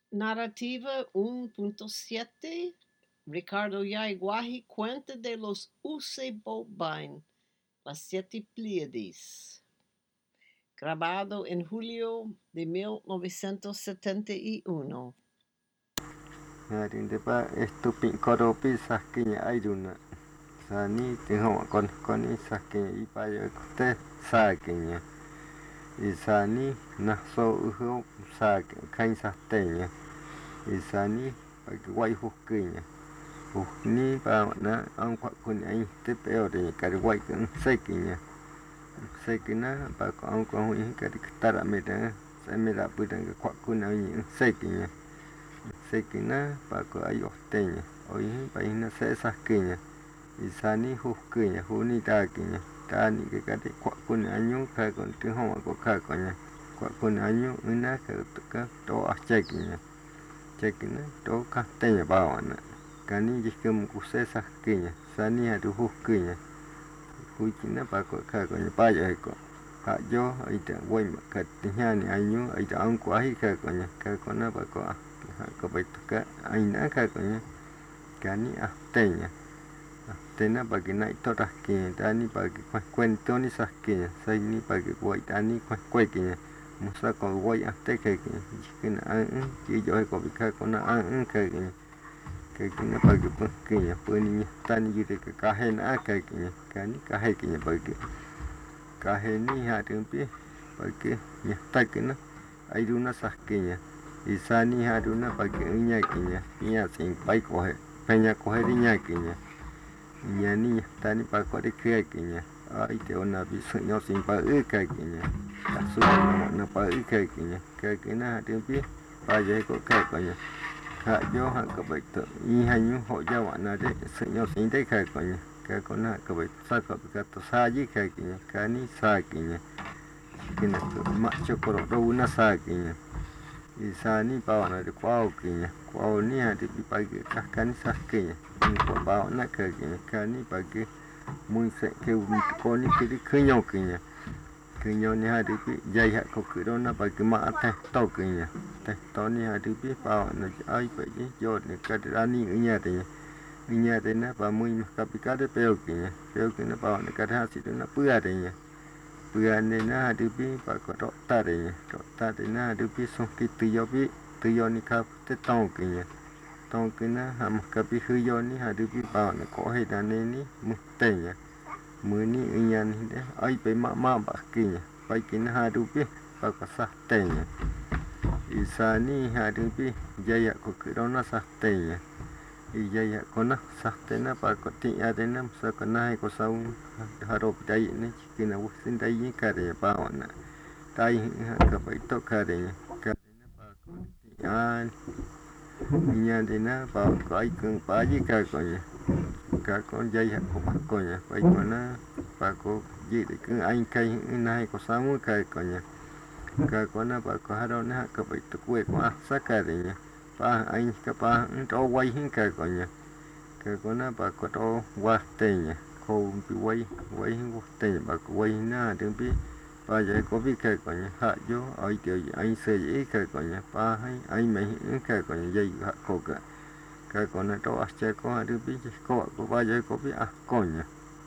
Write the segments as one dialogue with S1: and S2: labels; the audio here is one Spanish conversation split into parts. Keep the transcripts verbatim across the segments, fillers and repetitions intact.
S1: Narrativa uno punto siete. Ricardo Yaiguahi cuenta de los Usebobain, las siete Pleiades. Grabado en julio de mil novecientos setenta y uno.
S2: Harin depa estupin koropi saskinya airuna. Sani tingo kon koni saskinya ipayo te sakinya. Isani naso uho sak kain sastenya. Isani pagi wai hukinya. Hukni pa na ang kwa kun ai te peo de kari wai kun sekinya. Sekina pa ko ang ko hui kari ketara meda. Sa meda budang kwa kun ai sekinya. Sekina pa ko ayo teña oyi pa ina se saskinya isani huskinya huni takinya tani ke kate kwa kun anyu ka kon ti ho ko ka konya kwa kun anyu ina ka ka to a chekinya chekina to ka teña ba wana kani jikem ku se saskinya sani adu huskinya huikina pa ko ka konya pa ya ko ha yo ita wai ka tinyani anyu ita ang ko ai ka konya ka kona pa ko ko beto ka aina ka konya kani ahteña ahtena bagi naik to rakinya tani bagi cuento ni saskinya sai ni bagi wai tani cuequinya musa ko wai ahte ka kinya kina an ki jo ko bika kona an ka kinya ka kina bagi pekinya peninya tani jide ka kahen a ka kinya kani kahe kinya bagi kahe ni ha tempi bagi nyata kina aiduna saskinya isani haruna bagi inya kinya inya sing pai kohe penya kohe inya kinya inya ni tani pa ko de kya kinya ai te ona bi sunyo sing pa e ka kinya asu na pa e ka kinya ka kina tempi pa je ko ka konya ha jo ha ko bai to i hanyu ho ja wa na de sunyo sing de ka konya ka kona ko bai sa ko ka to sa ji ka kinya kani sa kinya kina ma chokoro do una sa kinya isani bawa na de kwao kinya kwao ni ha de pagi kakani saskinya ko bawa na ka kinya kani pagi muy se ke un ko ni kiri kinyo kinya kinyo ni ha de pi jai ha ko kiro na pagi ma te to kinya te to ni ha de pi bawa na ai pa ji yo ne ka de ani inya de inya de na pa muy ka pi ka de peo kinya peo kinya bawa na ka ha si de na pua de nya Puyane na adupi pa ko rota de rota de na adupi son ki tuyo bi tuyo ni ka te tong kinya tong kina ham ka bi huyo ni adupi pa na ko he da ne ni mutenya muni inya ni de ai pe ma ma ba kinya pa kina adupi pa ko sa tenya isani adupi jaya ko kirona sa tenya ijaya kona sa tena pa ko ti adena sa kona ko sa un haro dai ni kina wusin dai ni kare pa ona dai ka pa to kare kare na pa ko ti an nya de na pa ko ai kun pa ji ka ko nya ka kon jai ha ko pa ko nya pa ko na pa ko ji de kun ai kai na ko sa mu ka ko nya ka ko na pa ko haro na ka pa to ku ko sa kare nya pa ai ka pa to wai hin ka ko nya ka ko na pa ko to wa teña ko bi wai wai hin ko teña ba ko wai na de bi pa je ko bi ka ko nya ha jo ai te ai se e ka ko nya pa hai ai me hin ka ko nya jai ha ko ka ka ko na to as che ko de bi ko ko pa je ko bi a ko nya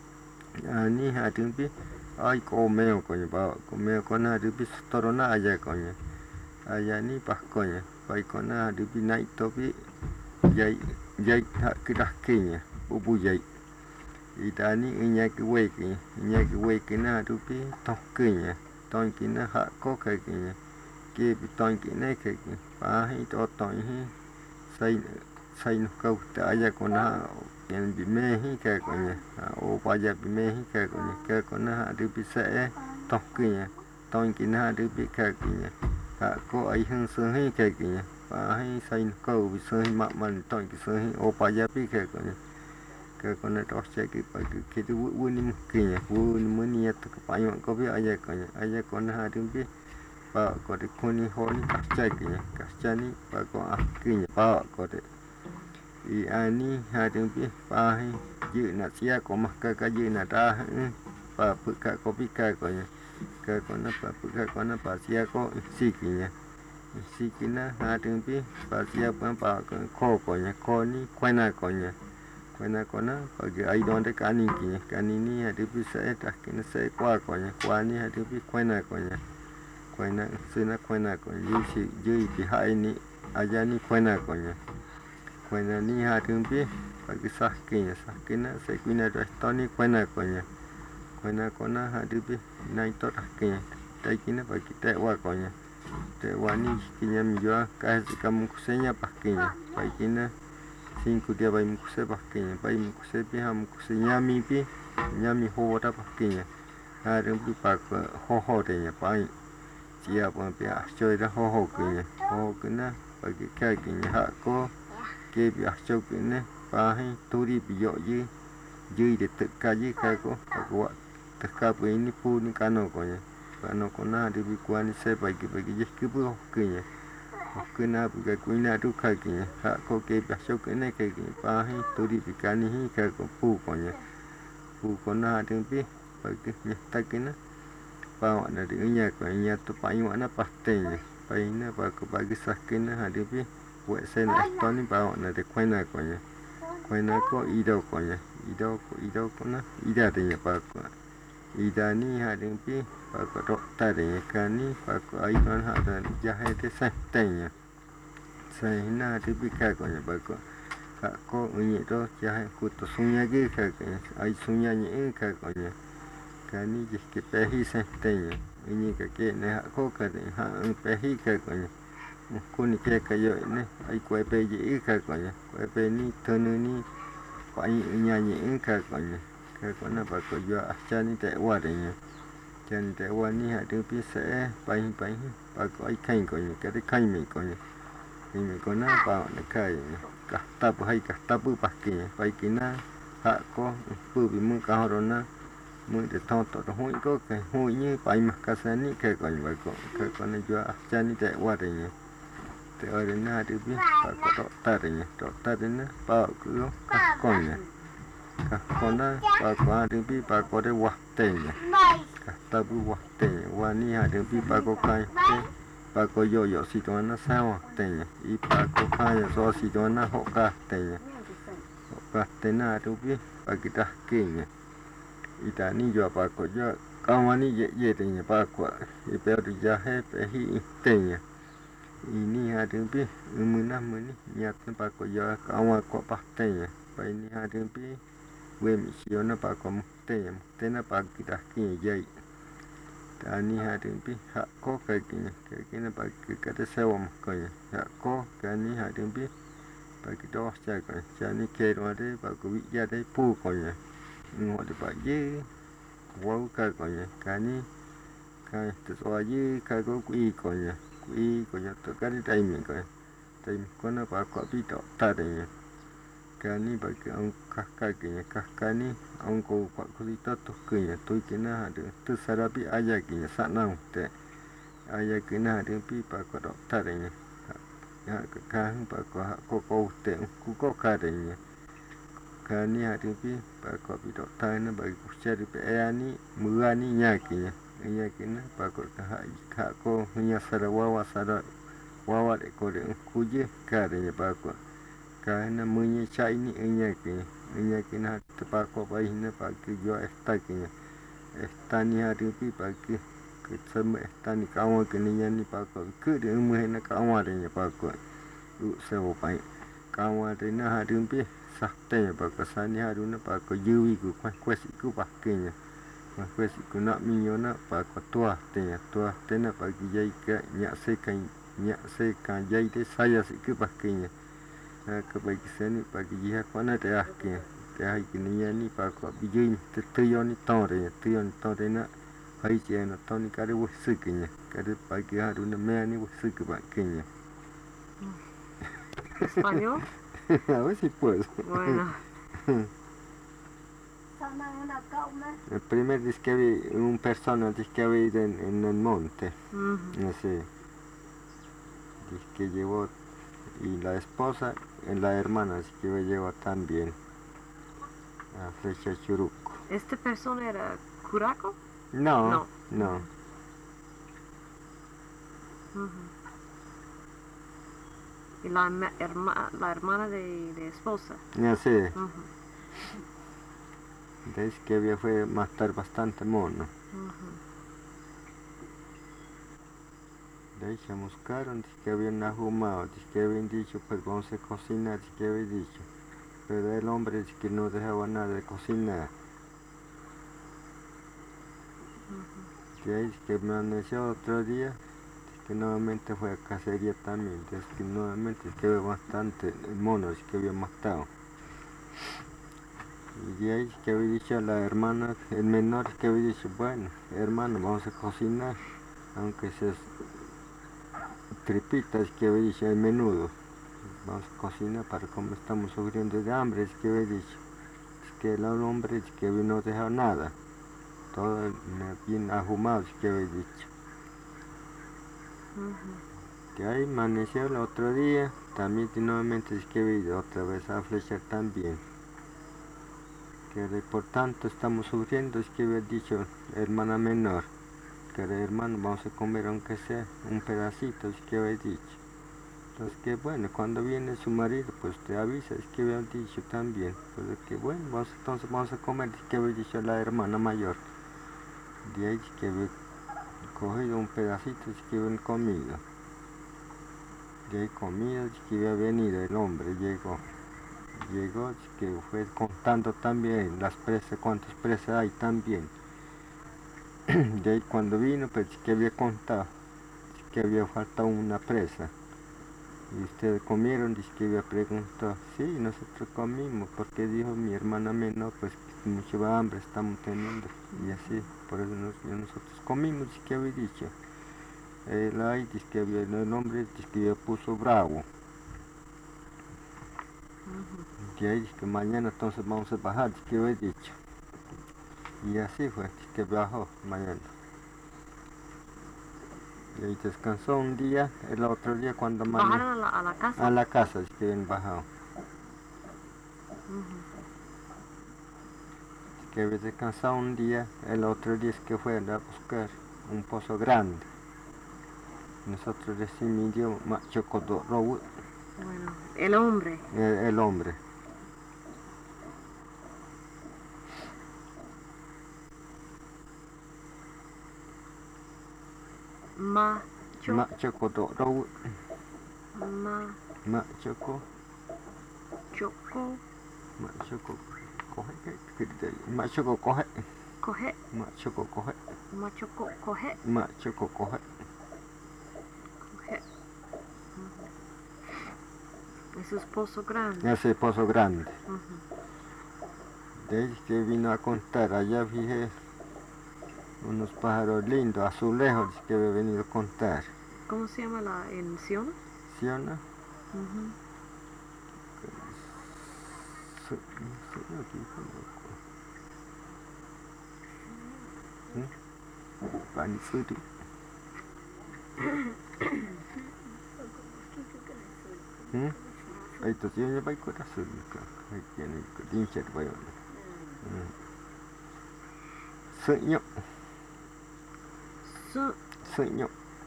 S2: ani ha de bi ai ko me ko nya ba ko me ko na de bi toro na aja ko nya aya ni pa ko nya pai ko na de bi nai to bi jai jai ha kita kinya bubu jai itani inya ki we ki inya ki we ki na tu pi to kinya ton ki na ha ko ka kinya ki pi ton ki ne ka ki pa hi to ton hi sai sai no ka ta aya ko na yan bi me hi ka ko nya o pa ja bi me hi ka ko nya ka ko na ha tu pi se to kinya ton ki na tu pi ka kinya ha ko ai hun su hi ka kinya pa hi sai no ka bi su hi ma man ton ki su hi o pa ja pi ka ko nya ka ko na to che ki pa ki tu wu ni kinya wu ni mu ni ya to pa yo ko bi aya ko nya aya ko na ha tu pi pa ko de ko ni ho ni ka cha kinya ka cha ni pa ko a kinya pa ko de i ani ha tu pi pa hi ji na sia ko ma ka ka ji na ta pa pu ka ko pi ka ko nya ka ko na pa pu ka ko na pa sia ko si kinya Sikina harimpi pasiapa pa kokonya koni kuena konya kuena kona pagi ai donde kani kinya kani ni hadipi saya tak kina saya kwa konya kwani hadipi kuena konya kuena sina kuena konya yusi jui pihai ni aja ni kuena konya kuena ni harimpi pagi sakinya sakina saya kuina restoni kuena konya kuena kona hadipi naito takinya taikina pagi tewa konya te wani kinya mijoa kasi kamu kusenya pakinya paikina cinco dia bai mukuse pakinya bai mukuse pi ham mukuse nyami pi nyami hoda pakinya harum pi pak hoho denya pai cia pon pi achoi da hoho kinya hoho kina pagi kakinya hako ke pi achoi kine pahi turi pi yo ji ji de tekaji kako ako teka pi ini pun kano konya kano kona di bikuani se bagi bagi je kubu kinya kena buka kuina tu kakinya hak ko ke pasok kene kakinya pahi turi bikani hi ka ko pu konya pu kona tempi bagi nyata kena bawa dari nya ko nya tu payu ana pastenya paina ba ko bagi sakina hadipi buat sen atoni bawa dari kuina konya kuina ko ido konya ido ko ido kona ida tenya pa ko ida ni hadipi Pako dokter ni kani pako aiton hada jahe te sentenya. Sehina di bika ko nya pako. Kako unyi to jahe kuto sunya ge ka ai sunya ni ka ko nya. Kani jis ke pehi sentenya. Unyi ka ke ne hako ka de ha pehi ka ko nya. Kuni ke ka yo ne ai ko pe ji ka ko nya. Ko pe ni tonu ni ko ai unya ni ka ko nya. Ka ko na pako yo achani te wa de nya. Chân te wani ha tu pi se pai pai pa ko ai kain ko ni ka de kain mi ko ni ni mi ko na pa na kai ka ta pu hai ka ta pu pa ki pai ki na ha ko pu bi mu ka ro na mu de to to hu ko ka hu ni pai ma ka sa ni ka ko ni ba ko ka ko ni jo a cha ni te wa de ni te o de na tu pi pa ko to ta de ni to ta de na pa ko ka ko ni ka ko na pa ko a tu pi pa ko de wa te ni tabu wate wani hade pi pako kai te pako yo yo si tona sawa te i pako kai so si tona hoka te hoka te na tu pi pakita kenya ita ni yo pako yo kawani ye ye te ni pako i pe ri ja he pe hi te ini hade pi umuna muni nyat pako yo kawa ko pa te pa ini hade pi we mi si ona pako te te na pakita kenya ye Tani harin pi hak ko kakinya kakinya pagi kata sewa makanya hak ko kani harin pi pagi dos jaga jani kero ade pagi wija ade pu konya ngo de pagi wau kakonya kani kai tesoa ye kago kui konya kui konya to kani time konya time kona pa ko pi to tadenya kani bagi ang kakinya kakani ang ko kwa kulita to kenya to kena ada tu sarabi ayakinya sanang te ayakina ada pi pa ko dokternya ya kan pa ko ko ko te ku ko kadenya kani ada pi pa ko pi dokternya bagi ku cari pe ani murani nyakinya ayakina pa ko ka ka ko nya sarawa sara wawa de ko de kuje kadenya pa ko karena munyi cai ni enya ke enya ke na tepako pai na pagi jo esta ke esta ni hari pi pagi ke sama esta ni kawan ke ni ni pako ke de mu na kawan de ni pako u se wo pai kawan de na hari pi sakte pako sani hari na pako yui ku kwa kwesi ku pakinya kwa kwesi ku na mi yo na pako tua te tua te na pagi jai ke nya se kan nya se kan jai de saya se ku pakinya ke bagi seni pagi jiha kona te akke te hai kini ni pa ko bijin te tuyo ni tore tuyo ni tore na hai che no toni kare wo sikinya kare pagi haru na me ni wo sik ba kinya
S3: ¿Español?
S2: A ver si puedo.
S3: Bueno.
S2: El primer disco que vi, un persona disco que vi en, en el monte,
S3: Uh-huh.
S2: no sé, que llevó, y la esposa, y la hermana, así que me llevó también a Flecha Churuco.
S3: ¿Esta persona era curaco?
S2: No,
S3: No.
S2: no.
S3: Uh-huh. Y la, herma- herma- la hermana de, de esposa.
S2: Y así,
S3: Ujú,
S2: veis que había fue matar bastante mono.
S3: ujú.
S2: De ahí se buscaron, dice que habían ahumado, dice que habían dicho, pues vamos a cocinar, dice que había dicho. Pero el hombre dice que no dejaba nada de cocinar. De ahí dice que amaneció otro día, dice que nuevamente fue a cacería también, dice que nuevamente dice que había bastante monos que había matado. Y de ahí dice que había dicho a la hermana, el menor que había dicho, bueno, hermano, vamos a cocinar, aunque sea tripitas que había dicho, el menudo. Vamos a cocinar para como estamos sufriendo de hambre, es que había dicho. Es que el hombre es que no dejó nada. Todo bien ahumado, es que había dicho.
S3: Ujú.
S2: Que ahí amaneció el otro día, también nuevamente es que había ido otra vez a flechar también. Que de- por tanto estamos sufriendo, es que había dicho hermana menor. Que de hermano vamos a comer aunque sea un pedacito, es que había dicho. Entonces que bueno, cuando viene su marido, pues te avisa, es que habían dicho también, pues de que bueno, vamos, entonces vamos a comer, es que había dicho la hermana mayor. De ahí es que había cogido un pedacito, es que habían comido. De ahí comido, es que había venido el hombre, llegó. Llegó, es que fue contando también las presas, cuántas presas hay también. De ahí cuando vino, pues es que había contado, es que había faltado una presa. Y ustedes comieron, dice que había preguntado, sí, nosotros comimos, porque dijo mi hermana menor, pues mucho hambre estamos teniendo, y así, por eso nos- nosotros comimos, dice que había dicho. Él ahí dice que había, el hombre dice que había puso bravo, y ahí dice que mañana entonces vamos a bajar, dice que había dicho. Y así fue, dice que bajó mañana. Y ahí descansó un día, el otro día cuando amaneció.
S3: ¿Bajaron a la, a la casa?
S2: A la casa, dice que habían bajado.
S3: Ujú.
S2: Que había descansado un día, el otro día es que fue a buscar un pozo grande. Nosotros decimos idioma Machocodorobu,
S3: Bueno, el hombre.
S2: el, el hombre.
S3: Macho.
S2: Machocodorobu,
S3: Ma.
S2: Machoco,
S3: Choco.
S2: Machoco, coge, Machoco coge,
S3: Coge.
S2: Machoco coge,
S3: Macho co- coge.
S2: Machoco coge.
S3: Coge. Ujú. Ese es pozo grande.
S2: Ese pozo grande.
S3: Ujú.
S2: De ahí que vino a contar, allá fijé unos pájaros lindos, azulejos que había venido a contar.
S3: ¿Cómo se llama la en Siona?
S2: ¿Sí o no?
S3: Ujú.
S2: Su- su- aquí, como- ¿Mm? Panisuru. ¿Mm? Ahí to sí ya va corazón, ahí tiene hincha de bayo. Sueño,
S3: Su.
S2: sueño,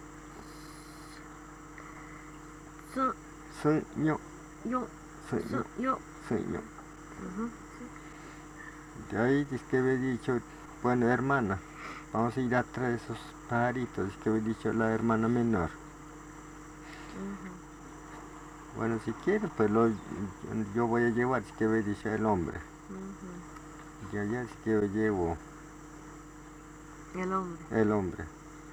S3: Su.
S2: sueño,
S3: Yo.
S2: sueño,
S3: Su. Yo.
S2: sueño.
S3: Ujú.
S2: De ahí dice que había dicho, bueno hermana, vamos a ir a traer esos pajaritos, dice que había dicho la hermana menor.
S3: Ujú.
S2: Bueno, si quiere, pues lo, yo voy a llevar, dice que había dicho el hombre.
S3: Ujú.
S2: Y allá dice que yo llevo
S3: El hombre.
S2: el hombre,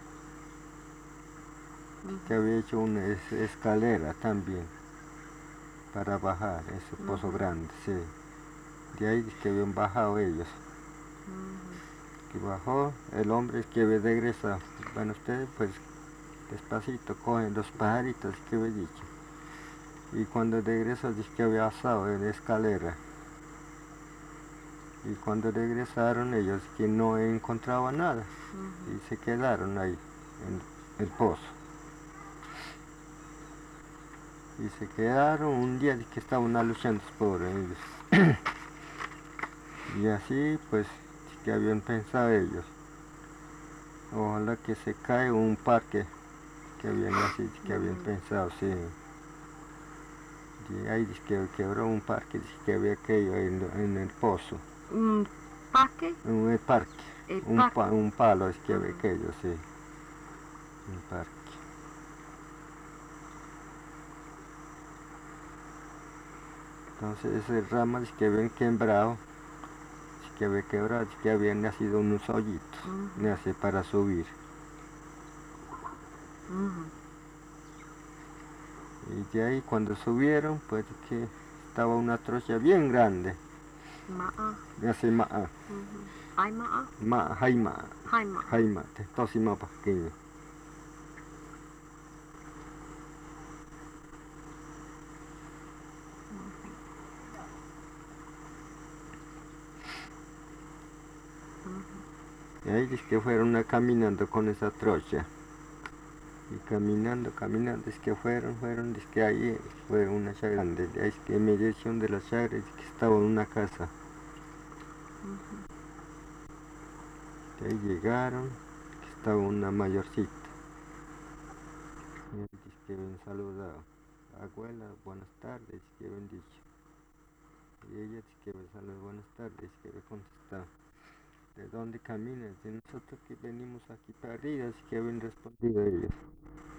S2: que había hecho una es- escalera también para bajar ese pozo
S3: Ujú.
S2: grande, sí. De ahí dice que habían bajado ellos.
S3: Ujú.
S2: Que bajó el hombre que había regresado. Bueno, ustedes pues despacito cogen los pajaritos que había dicho. Y cuando regresó dice que había asado en la escalera. Y cuando regresaron ellos que no encontraban nada.
S3: Ujú.
S2: Y se quedaron ahí en el pozo. Y se quedaron un día de que estaban luchando por ellos. Y así pues que habían pensado ellos. Ojalá que se cae un parque que habían así, que habían
S3: Ujú.
S2: pensado, sí. Y ahí dice que quebró un parque, dice que había caído en, en el pozo.
S3: ¿Un parque?
S2: Un el parque.
S3: El
S2: Un,
S3: parque.
S2: pa, un palo es que había
S3: Ajá.
S2: caído, sí. Un parque. Entonces esas ramas que habían quebrado, que había quebrado, que habían nacido unos hoyitos,
S3: Ujú.
S2: nace para subir.
S3: Ujú.
S2: Y de ahí cuando subieron, pues que estaba una trocha bien grande,
S3: Ma'a.
S2: nace ma'a,
S3: Ujú. Ay, ma'a.
S2: ma'a, jaima,
S3: Hai ma'a.
S2: jaima, tosima pequeña.
S3: Ujú.
S2: Y ahí dice que fueron a caminando con esa trocha. Y caminando, caminando, es que fueron, fueron, es que ahí fue una chagra grande, es que en mediación de la chagra es que estaba una casa.
S3: Ujú.
S2: De ahí llegaron, que estaba una mayorcita. Y ahí dice que habían saludado. Abuela, buenas tardes, que habían dicho. Y ella dice que había saludado, buenas tardes, que había contestado. ¿De dónde caminas? De nosotros que venimos aquí para arriba, así que habían respondido ellos.